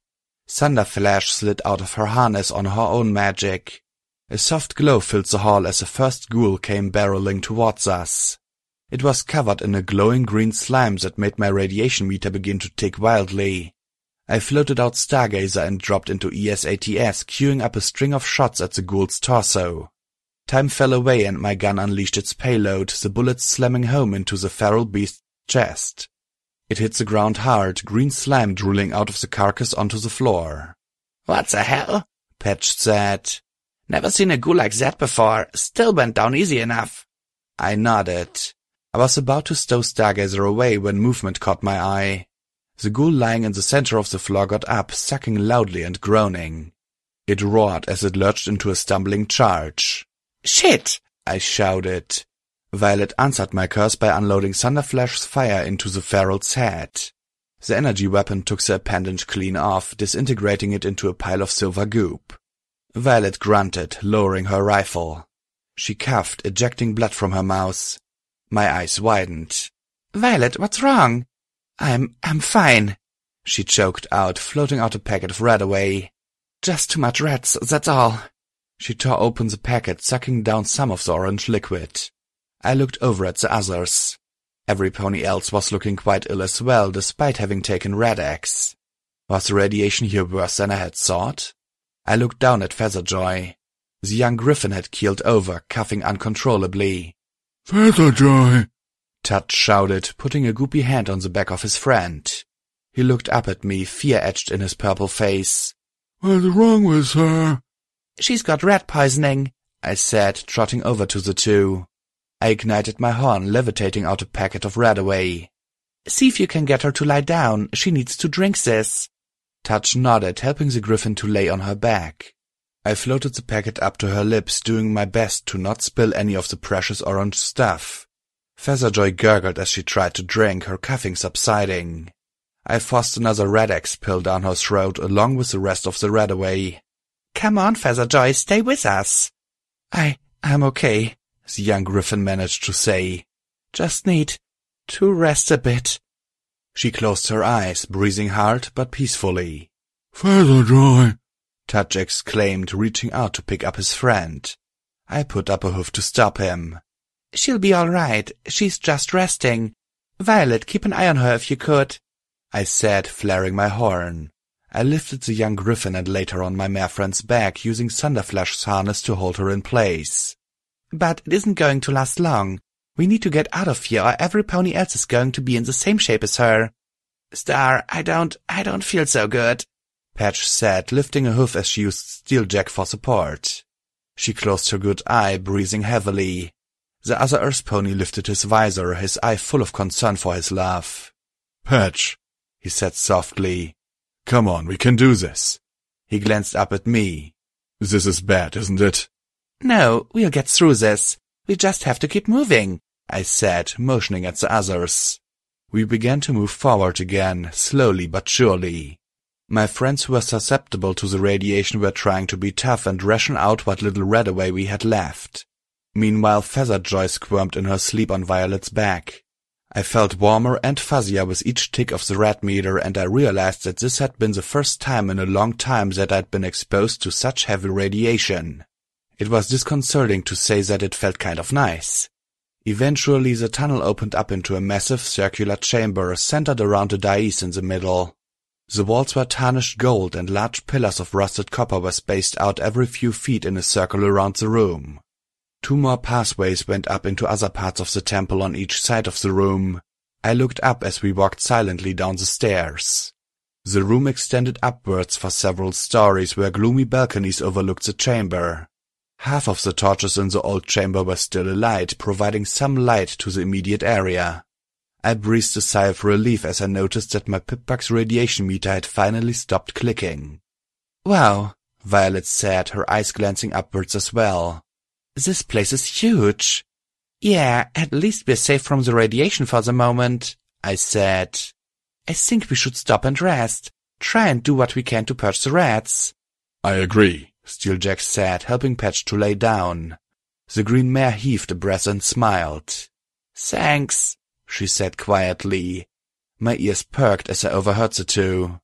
Thunderflash slid out of her harness on her own magic. A soft glow filled the hall as the first ghoul came barreling towards us. It was covered in a glowing green slime that made my radiation meter begin to tick wildly. I floated out Stargazer and dropped into E S A T S, queuing up a string of shots at the ghoul's torso. Time fell away and my gun unleashed its payload, the bullets slamming home into the feral beast's chest. It hit the ground hard, green slime drooling out of the carcass onto the floor. "What the hell?" Patch said. "Never seen a ghoul like that before. Still went down easy enough." I nodded. I was about to stow Stargazer away when movement caught my eye. The ghoul lying in the center of the floor got up, sucking loudly and groaning. It roared as it lurched into a stumbling charge. "Shit!" I shouted. Violet answered my curse by unloading Thunderflash's fire into the feral's head. The energy weapon took the appendage clean off, disintegrating it into a pile of silver goop. Violet grunted, lowering her rifle. She coughed, ejecting blood from her mouth. My eyes widened. "Violet, what's wrong?" I'm, I'm fine," she choked out, floating out a packet of Radaway. "Just too much rats, that's all." She tore open the packet, sucking down some of the orange liquid. I looked over at the others. Every pony else was looking quite ill as well, despite having taken Rad-X. Was the radiation here worse than I had thought? I looked down at Featherjoy. The young griffin had keeled over, coughing uncontrollably. "Featherjoy!" Tut shouted, putting a goopy hand on the back of his friend. He looked up at me, fear etched in his purple face. "What's wrong with her?" "She's got rat poisoning," I said, trotting over to the two. I ignited my horn, levitating out a packet of Radaway. "See if you can get her to lie down. She needs to drink this." Tut nodded, helping the griffin to lay on her back. I floated the packet up to her lips, doing my best to not spill any of the precious orange stuff. Featherjoy gurgled as she tried to drink, her coughing subsiding. I forced another Rad-X pill down her throat along with the rest of the Radaway. "Come on, Featherjoy, stay with us." I, I'm okay," the young griffin managed to say. "Just need to rest a bit." She closed her eyes, breathing hard but peacefully. "Featherjoy!" Tut exclaimed, reaching out to pick up his friend. I put up a hoof to stop him. "She'll be all right. She's just resting. Violet, keep an eye on her if you could," I said, flaring my horn. I lifted the young griffin and laid her on my mare friend's back, using Thunderflash's harness to hold her in place. "But it isn't going to last long. We need to get out of here or every pony else is going to be in the same shape as her." "Star, I don't, I don't feel so good," Patch said, lifting a hoof as she used Steeljack for support. She closed her good eye, breathing heavily. The other Earth pony lifted his visor, his eye full of concern for his love. "Patch," he said softly. "Come on, we can do this." He glanced up at me. "This is bad, isn't it?" "No, we'll get through this. We just have to keep moving," I said, motioning at the others. We began to move forward again, slowly but surely. My friends who were susceptible to the radiation were trying to be tough and ration out what little Radaway we had left. Meanwhile, Featherjoy squirmed in her sleep on Violet's back. I felt warmer and fuzzier with each tick of the rad meter, and I realized that this had been the first time in a long time that I'd been exposed to such heavy radiation. It was disconcerting to say that it felt kind of nice. Eventually, the tunnel opened up into a massive circular chamber centered around a dais in the middle. The walls were tarnished gold, and large pillars of rusted copper were spaced out every few feet in a circle around the room. Two more pathways went up into other parts of the temple on each side of the room. I looked up as we walked silently down the stairs. The room extended upwards for several stories where gloomy balconies overlooked the chamber. Half of the torches in the old chamber were still alight, providing some light to the immediate area. I breathed a sigh of relief as I noticed that my Pip-Bug's radiation meter had finally stopped clicking. "Wow," Violet said, her eyes glancing upwards as well. "This place is huge." "Yeah, at least we're safe from the radiation for the moment," I said. "I think we should stop and rest. Try and do what we can to purge the rats." "I agree," Steeljack said, helping Patch to lay down. The green mare heaved a breath and smiled. "Thanks," she said quietly. My ears perked as I overheard the two.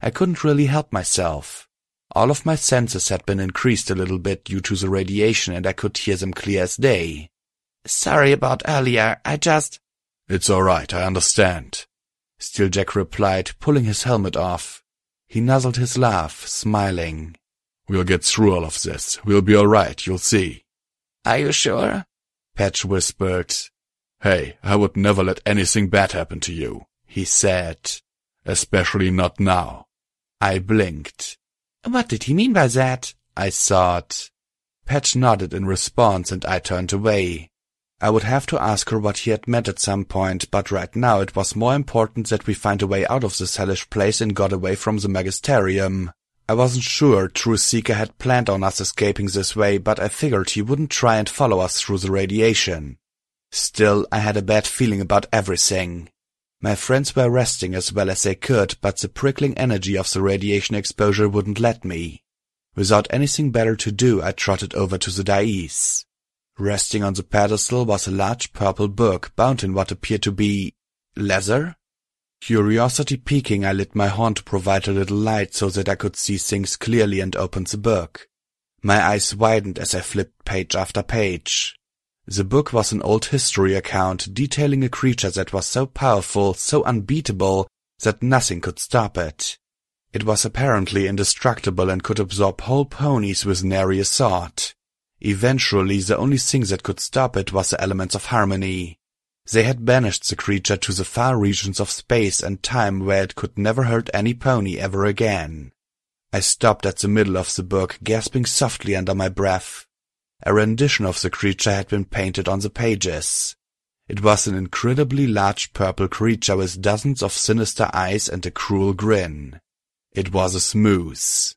I couldn't really help myself. All of my senses had been increased a little bit due to the radiation, and I could hear them clear as day. Sorry about earlier, I just... It's all right, I understand, Steeljack replied, pulling his helmet off. He nuzzled his laugh, smiling. We'll get through all of this. We'll be all right, you'll see. Are you sure? Patch whispered. Hey, I would never let anything bad happen to you, he said. Especially not now. I blinked. What did he mean by that? I thought. Patch nodded in response, and I turned away. I would have to ask her what he had meant at some point, but right now it was more important that we find a way out of this hellish place and got away from the Magisterium. I wasn't sure Truthseeker had planned on us escaping this way, but I figured he wouldn't try and follow us through the radiation. Still, I had a bad feeling about everything. My friends were resting as well as they could, but the prickling energy of the radiation exposure wouldn't let me. Without anything better to do, I trotted over to the dais. Resting on the pedestal was a large purple book bound in what appeared to be leather. Curiosity piquing, I lit my horn to provide a little light so that I could see things clearly and opened the book. My eyes widened as I flipped page after page. The book was an old history account detailing a creature that was so powerful, so unbeatable, that nothing could stop it. It was apparently indestructible and could absorb whole ponies with nary a thought. Eventually, the only thing that could stop it was the elements of harmony. They had banished the creature to the far regions of space and time where it could never hurt any pony ever again. I stopped at the middle of the book, gasping softly under my breath. A rendition of the creature had been painted on the pages. It was an incredibly large purple creature with dozens of sinister eyes and a cruel grin. It was a Smooth.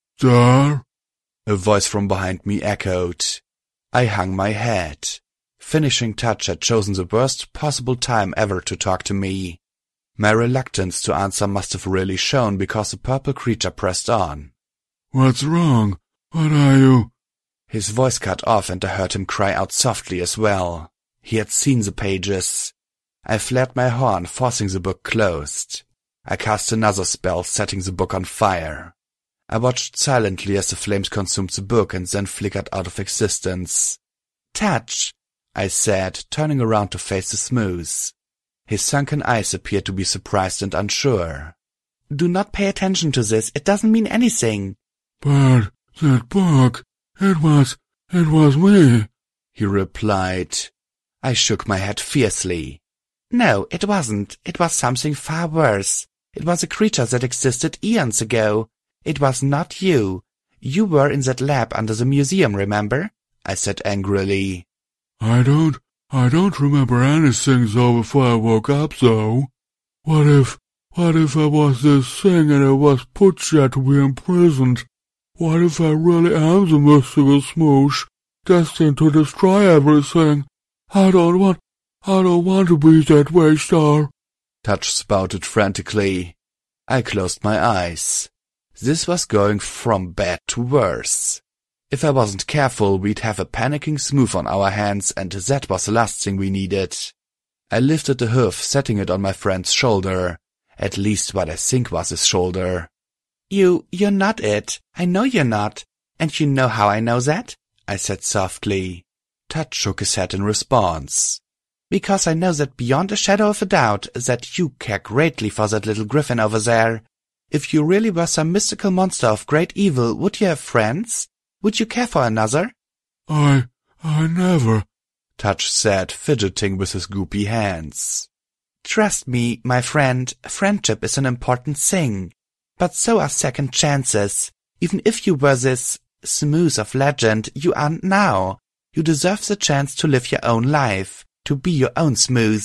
Star? A voice from behind me echoed. I hung my head. Finishing Touch had chosen the worst possible time ever to talk to me. My reluctance to answer must have really shown because the purple creature pressed on. What's wrong? What are you? His voice cut off and I heard him cry out softly as well. He had seen the pages. I flared my horn, forcing the book closed. I cast another spell, setting the book on fire. I watched silently as the flames consumed the book and then flickered out of existence. Touch, I said, turning around to face the Smooth. His sunken eyes appeared to be surprised and unsure. Do not pay attention to this. It doesn't mean anything. But that book, it was, it was me, he replied. I shook my head fiercely. No, it wasn't. It was something far worse. It was a creature that existed eons ago. It was not you. You were in that lab under the museum, remember? I said angrily. I don't, I don't remember anything though before I woke up though. What if, what if I was this thing and I was put there to be imprisoned? What if I really am the mystical Smoosh, destined to destroy everything? I don't want, I don't want to be that way, Star. Touch spouted frantically. I closed my eyes. This was going from bad to worse. If I wasn't careful, we'd have a panicking Smooth on our hands, and that was the last thing we needed. I lifted the hoof, setting it on my friend's shoulder. At least what I think was his shoulder. You, you're not it. I know you're not. And you know how I know that? I said softly. Touch shook his head in response. Because I know that beyond a shadow of a doubt that you care greatly for that little griffin over there. If you really were some mystical monster of great evil, would you have friends? Would you care for another? I, I never, Touch said, fidgeting with his goopy hands. Trust me, my friend, friendship is an important thing. But so are second chances. Even if you were this Smooth of legend, you aren't now. You deserve the chance to live your own life, to be your own Smooth.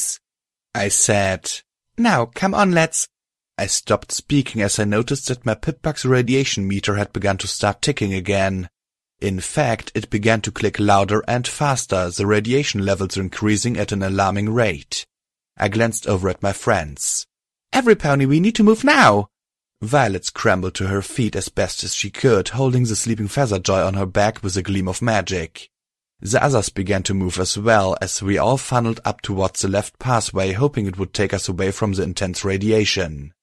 I said. Now, come on, let's... I stopped speaking as I noticed that my Pip-Bug's radiation meter had begun to start ticking again. In fact, it began to click louder and faster, the radiation levels increasing at an alarming rate. I glanced over at my friends. Every pony, we need to move now! Violet scrambled to her feet as best as she could, holding the sleeping Featherjoy on her back with a gleam of magic. The others began to move as well, as we all funneled up towards the left pathway, hoping it would take us away from the intense radiation.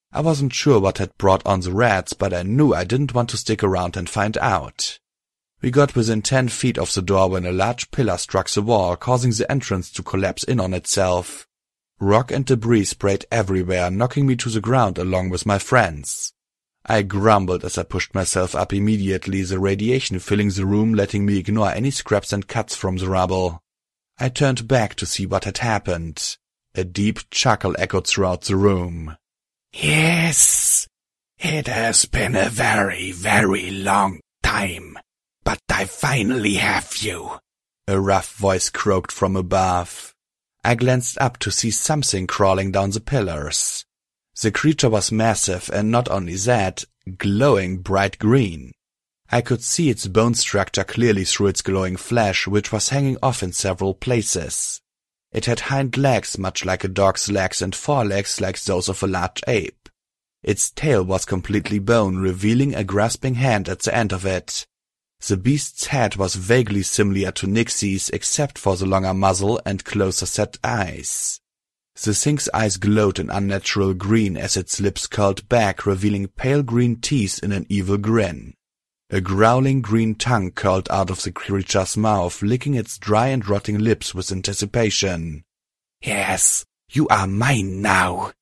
I wasn't sure what had brought on the rats, but I knew I didn't want to stick around and find out. We got within ten feet of the door when a large pillar struck the wall, causing the entrance to collapse in on itself. Rock and debris sprayed everywhere, knocking me to the ground along with my friends. I grumbled as I pushed myself up immediately, the radiation filling the room, letting me ignore any scraps and cuts from the rubble. I turned back to see what had happened. A deep chuckle echoed throughout the room. Yes, it has been a very, very long time, but I finally have you. A rough voice croaked from above. I glanced up to see something crawling down the pillars. The creature was massive, and not only that, glowing bright green. I could see its bone structure clearly through its glowing flesh, which was hanging off in several places. It had hind legs much like a dog's legs and forelegs like those of a large ape. Its tail was completely bone, revealing a grasping hand at the end of it. The beast's head was vaguely similar to Nixie's, except for the longer muzzle and closer-set eyes. The thing's eyes glowed an unnatural green as its lips curled back, revealing pale green teeth in an evil grin. A growling green tongue curled out of the creature's mouth, licking its dry and rotting lips with anticipation. Yes, you are mine now.